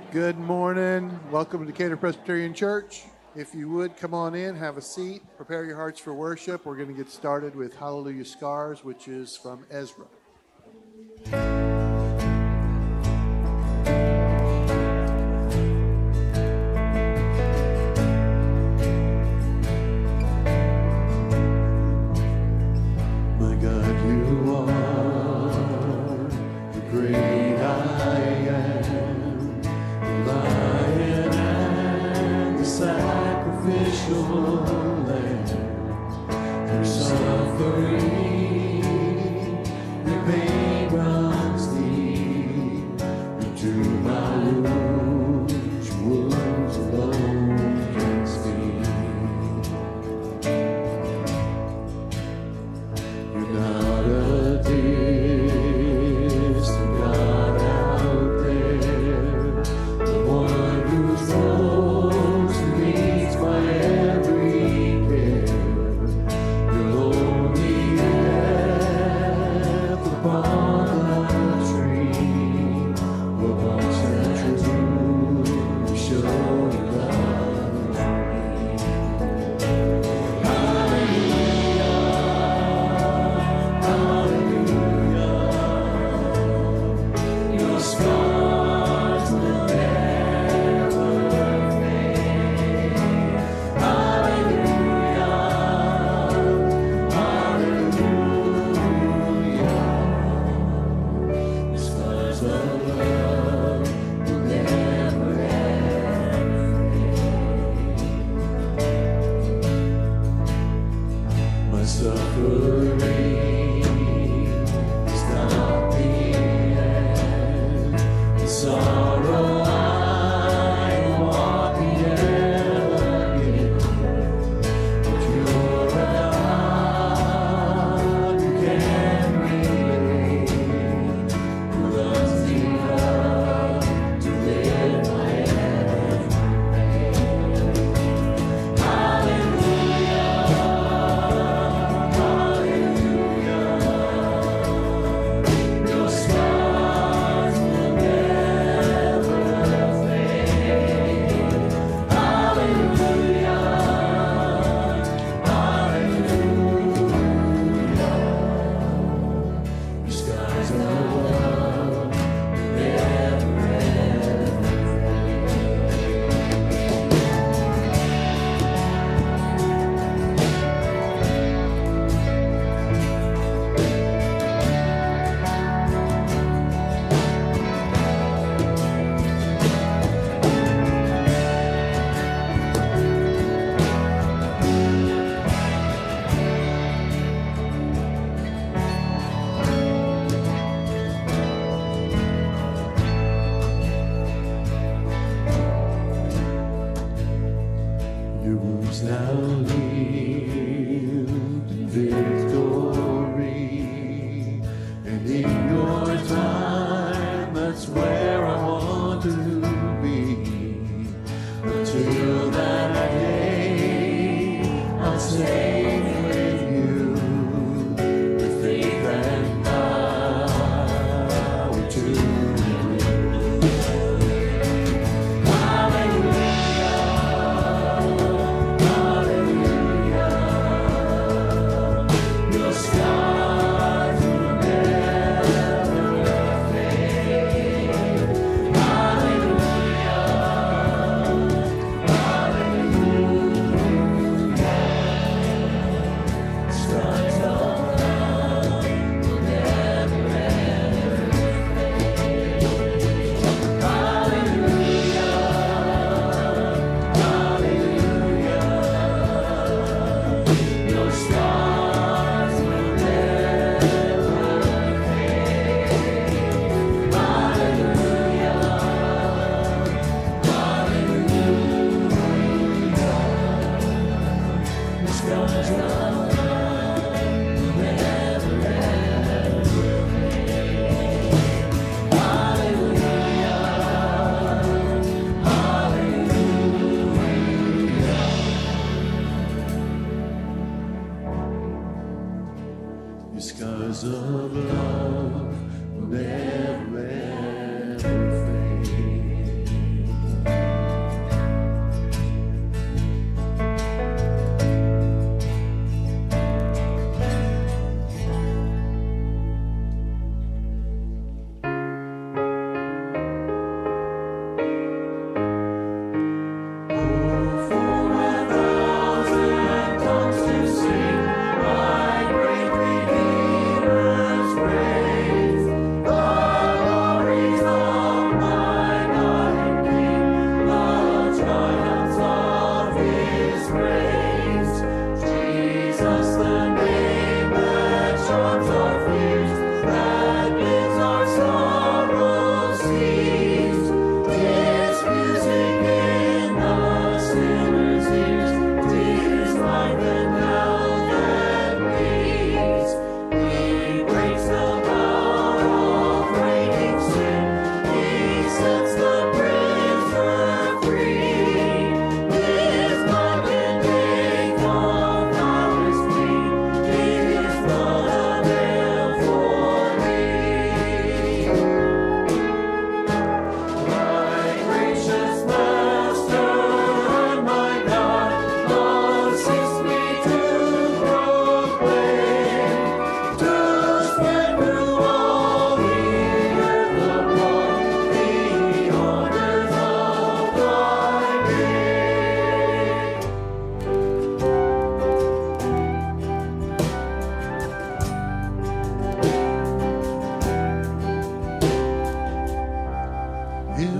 Good morning. Welcome to Decatur Presbyterian Church. If you would, come on in, have a seat, prepare your hearts for worship. We're going to get started with Hallelujah Scars, which is from Ezra. Hallelujah.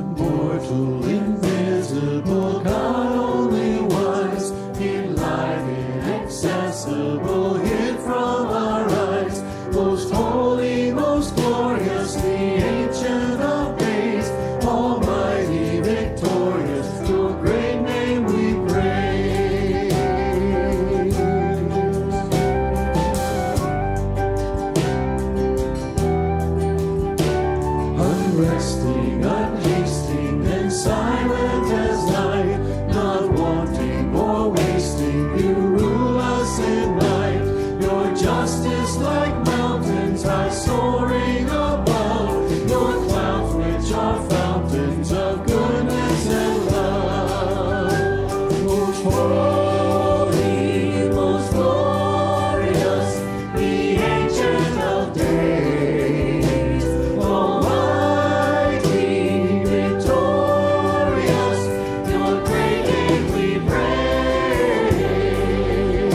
immortal, invisible, God only wise, in light inaccessible, hid from our eyes, most holy, most glorious, the Ancient of Days, almighty, victorious, your great name we praise. Unresting, unhasting, and silent as night, not wanting or wasting, you rule us in might. Your justice like mountains high soaring above, your clouds which are fountains of goodness and love. Most holy, most glorious, the Ancient of Days, almighty, victorious, your great name we praise.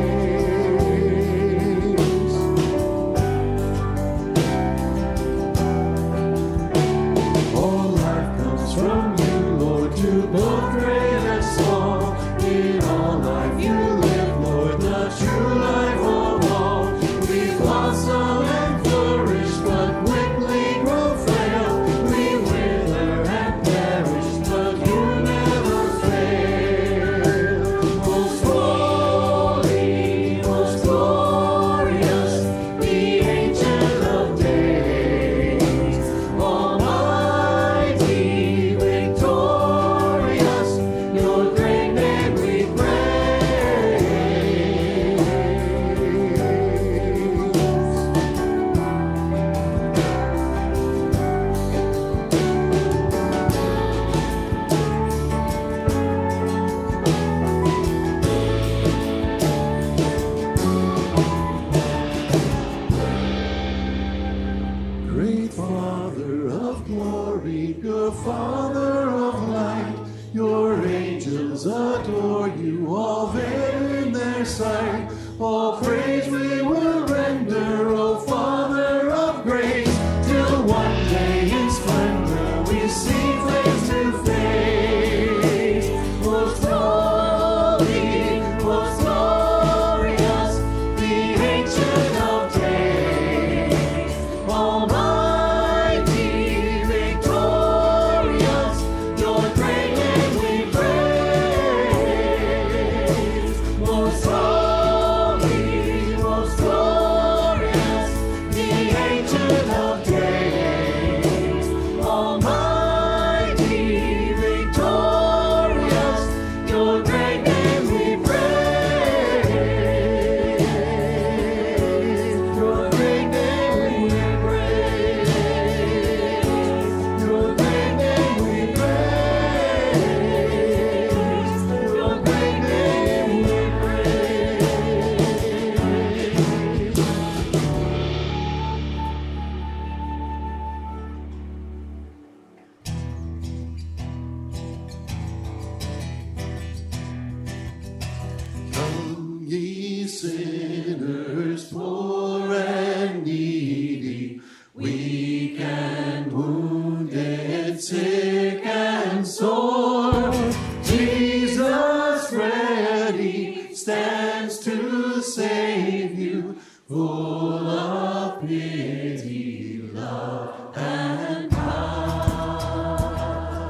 All life comes from you, Lord, to both great and small. In all life you live, Lord, the true life of all. We blossom and flourish, but quickly grow frail. We wither and perish, but you never fail. Most holy, most glorious, the Ancient of Days, almighty, victorious, your great name we praise. Great Father of glory, good Father of light, your angels adore you, all vain in their sight. All praise we will render, O Father of grace, till one day in splendor we see face to face. Most holy, most glorious, the Ancient of Days, almighty, victorious, your great name we praise. Most holy, most glorious, the Ancient of Days, almighty, victorious, your great name we praise. Your great name we praise. Your great name we praise. Your great name we Come, ye sinners, poor and needy, weak and wounded, sick and sore. Jesus ready stands to save you, full of pity, love, and power.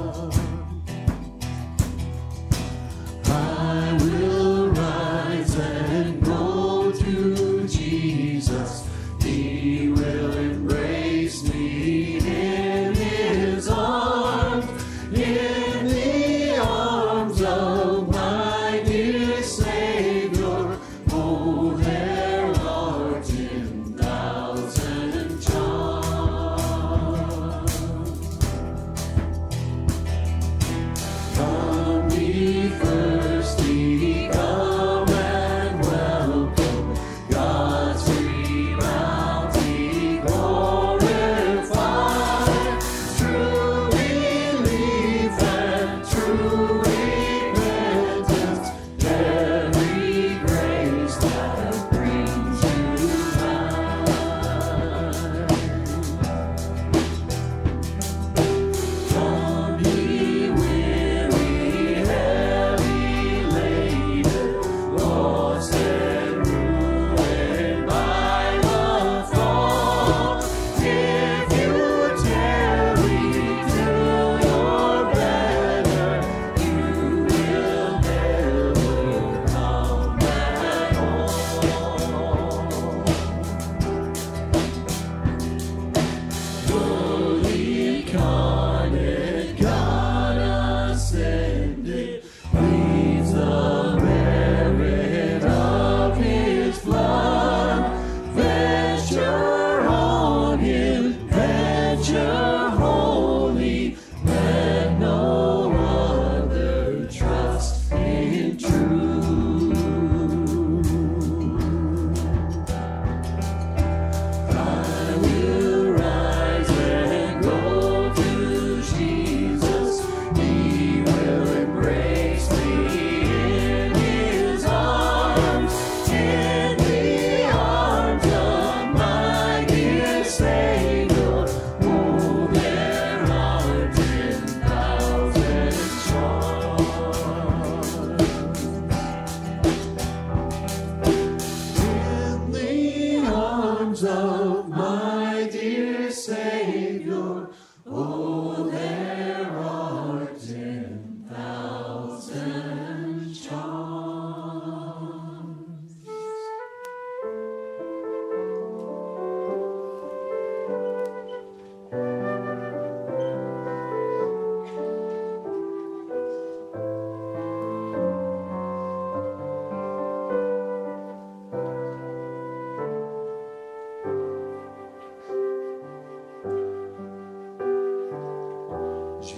I will rise and go to Jesus. He will embrace me in his arms, in the arms of my dear Savior. Oh, there are 10,000 charms. Come ye thirsty, come and welcome God's free bounty glorified. True belief and true repentance, every grace that brings you life. Come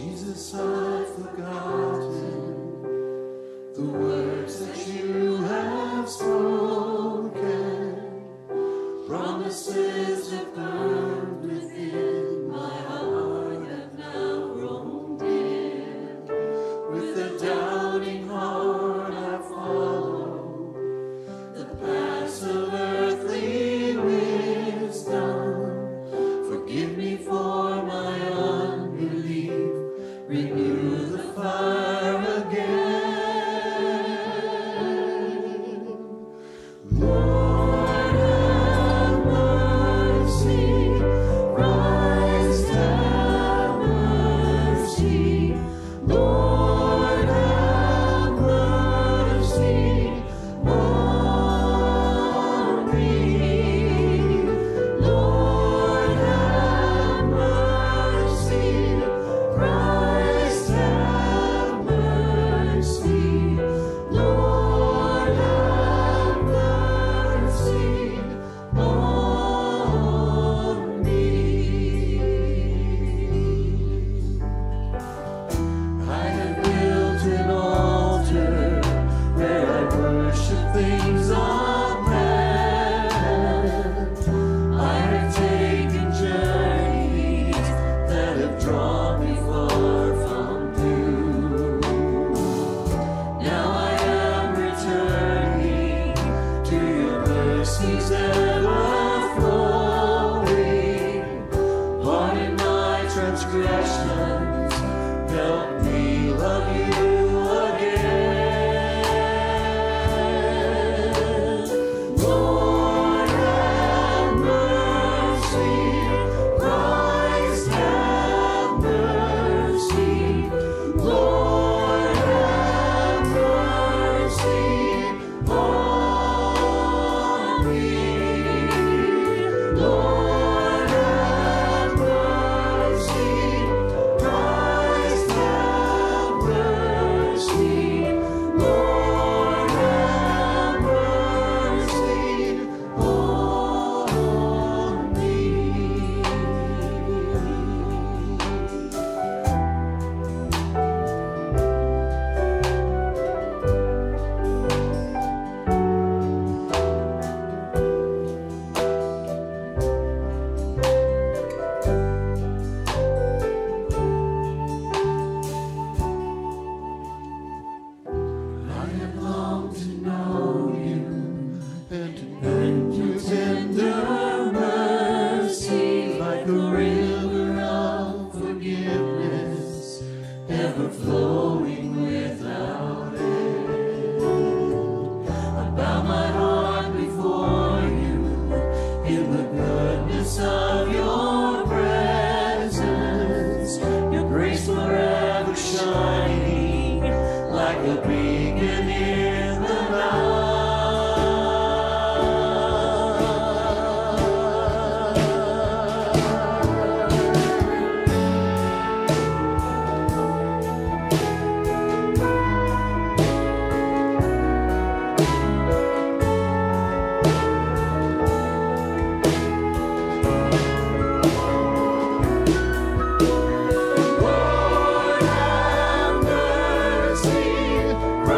Jesus, I've forgotten the words that you have spoken. Promises have burned within my heart have now grown dim. With a doubting heart I follow the paths of earthly wisdom. Forgive me for my unbelief. Renew the fire again. Lord, have mercy. Christ, have mercy. Lord, have mercy on me. Lord, have mercy. Christ, have mercy. Lord, have mercy on me. I have built an altar where I worship things of man. I have taken journeys that have drawn me far from you. Now I am returning to your mercies ever flowing. Pardon my transgressions, help me love you again. Lord, have mercy. Christ, have mercy. Lord, have mercy on me. Lord, have mercy. Christ, have mercy. Lord, have mercy on me. I have longed to know you and to know your tender mercy, like a river of forgiveness, ever flowing without end. I bow my heart before you in the goodness of your presence, your grace forever shining like a beacon in the Lord, have mercy.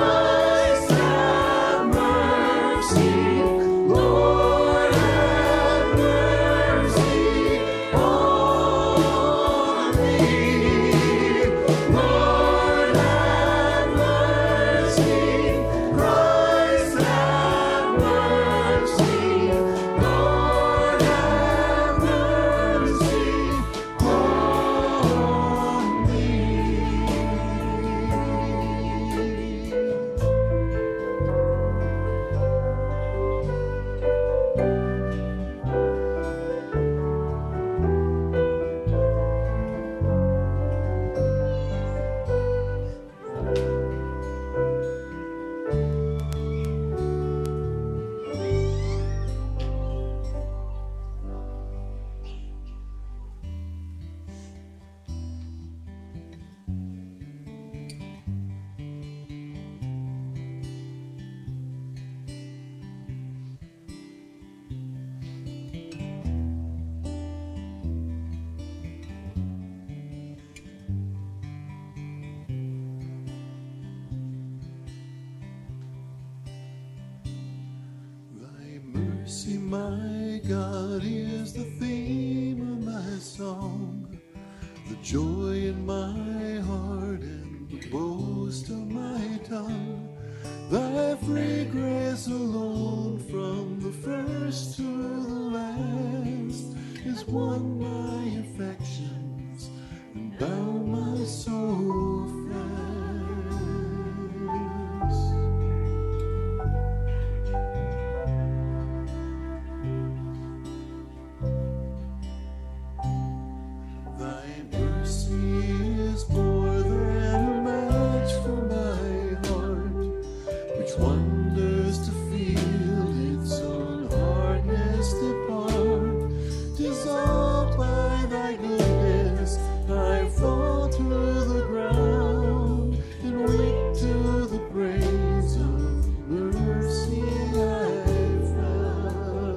mercy, my God, is the theme of my song, the joy in my heart and the boast of my tongue. Thy free grace alone, from the first to the last, has won my affections and bound my soul fast. Thy mercy is more than a match for my heart, which wonders to feel its own hardness depart. Dissolved by thy goodness, I fall to the ground and wake to the praise of mercy I found.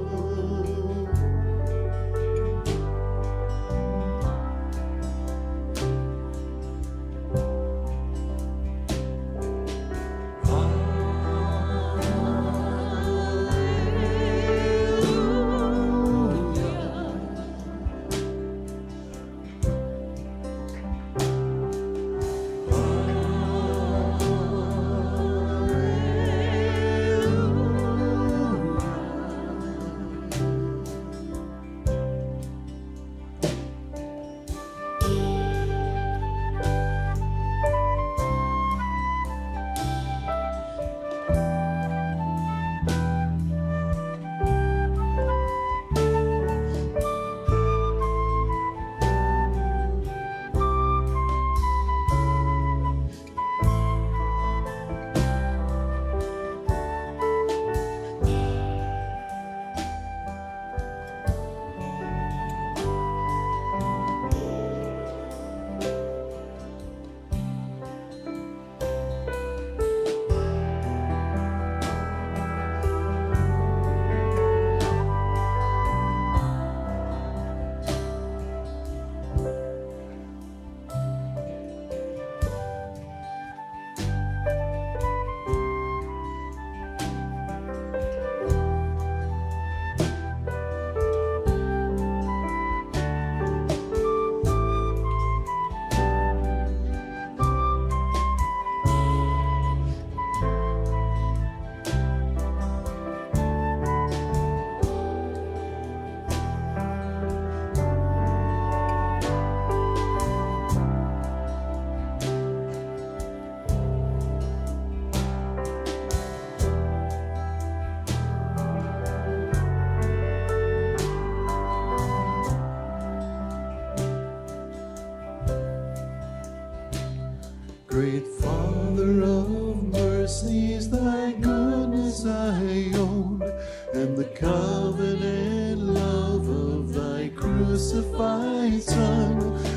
Great Father of mercies, thy goodness I own, and the covenant love of thy crucified Son.